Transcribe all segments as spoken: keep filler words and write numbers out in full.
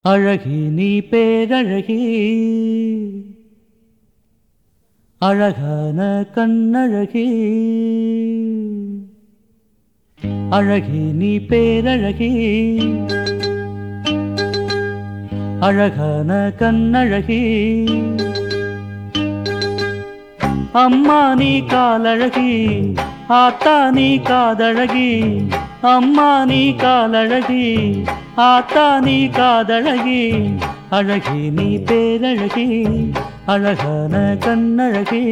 அழகி நீ பேரழகி, அழகான கண்ணழகி. அழகி நீ பேரழகி, அழகான கண்ணழகி. அம்மா நீ காலழகி, ஆத்தா நீ காதழகி. அம்மா நீ காலழகி, ஆத்தா நீ காதழகி. அழகி நீ பேரழகி, அழகான கண்ணழகி.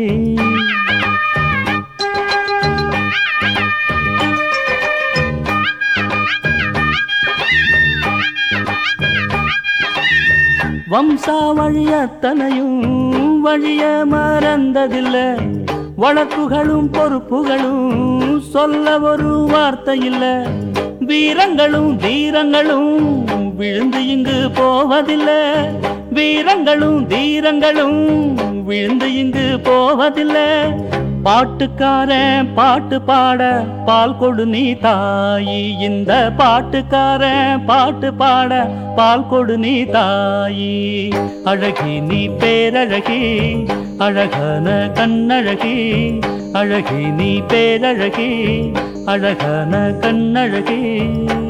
வம்சா வழியத்தனையும் வழிய மறந்ததில்லை. வழக்குகளும் பொறுப்புகளும் சொல்ல ஒரு வார்த்தை இல்ல. வீரங்களும் தீரங்களும் விழுந்து இங்கு போவதில்லை. வீரங்களும் தீரங்களும் விழுந்து இங்கு போவதில்லை. பாட்டுக்காரன் பாட்டு பாட பால் கொடு நீ தாயி. இந்த பாட்டுக்காரன் பாட்டு பாட பால் கொடு நீ தாயி. அழகி நீ பேரழகி, அழகான கண்ணழகி. அழகி நீ பேரழகி, அழகான கண்ணழகி.